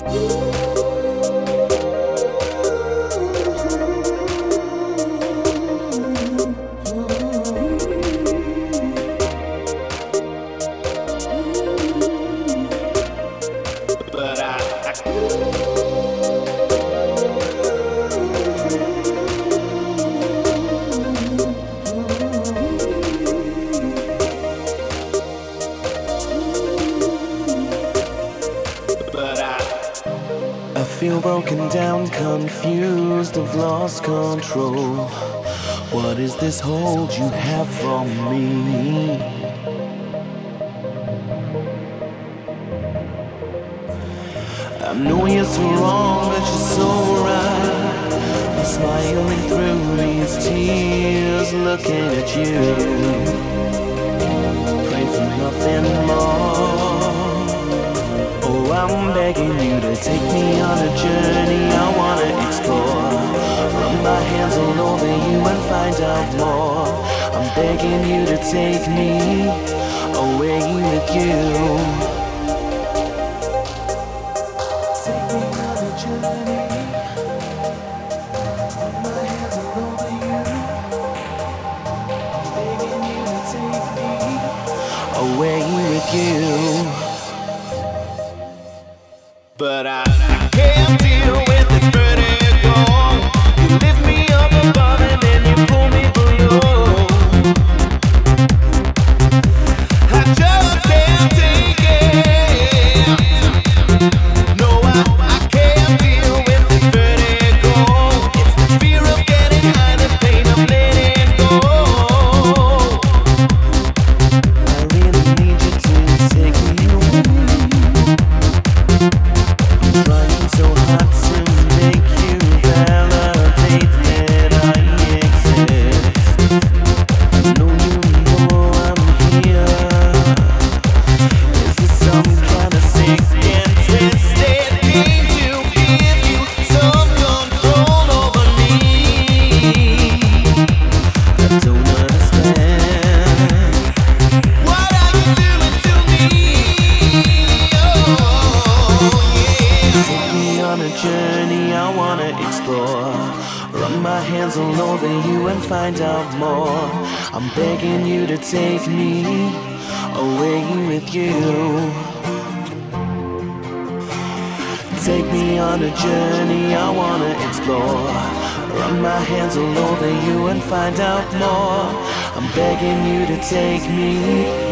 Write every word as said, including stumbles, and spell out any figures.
I feel broken down, confused, I've lost control. What is this hold you have from me? I know you're so wrong, but you're so right. I'm smiling through these tears, looking at you. Pray for nothing more. Oh, I'm begging you to take me on a journey I wanna explore. Run my hands all over you and find out more. I'm begging you to take me away with you. Take me on a journey. Run my hands all over you. I'm begging you to take me away with you. But I, I can't deal with this vertigo. You lift me up above and then you pull me below. I just can't take it. No, I, I can't deal with this vertigo. It's the fear of getting high, the pain of letting go. I really need you to take me away. Trying so hard to make you validate that I exist. I know you know I'm here. Is this some kind of sick and twisted game to give you some control over me? I don't understand. What are you doing to me? Oh, yeah. Take me on a journey I wanna explore. Run my hands all over you and find out more. I'm begging you to take me away with you. Take me on a journey I wanna explore. Run my hands all over you and find out more. I'm begging you to take me